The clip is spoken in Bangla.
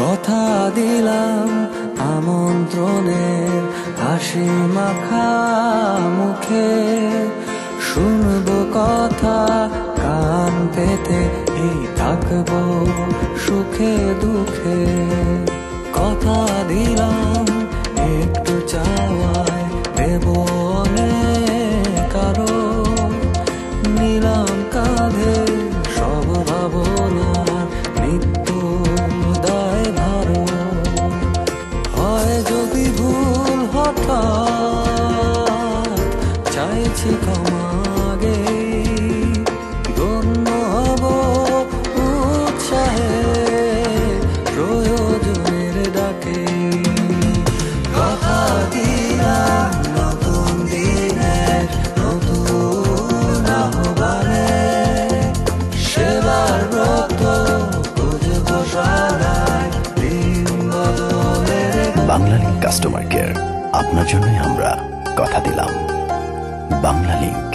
কথা দিলাম আমন্ত্রণের হাসি মাখা মুখে, শুনবো কথা কান পেতে, এই থাকবো সুখে দুঃখে। কথা দিলাম একটু চাওয়ায় দেব অনেক আরো, নিলাম কাঁধে সব ভাবনার নিত্য দায় ভারো। হয় যদি ভুল হঠাৎ চাইছি ক্ষমা গে, ধন্য হব উৎসাহে প্রয়োজনের ডাকে। কথা দিলাম নতুন দিনের নতুন আহ্বানে, সেবার ব্রত বুঝবো সারায় দিন বদলের। বাংলালিংক কাস্টমার কেয়ার, আপনার জন্যই আমরা কথা দিলাম। বাংলালিংক।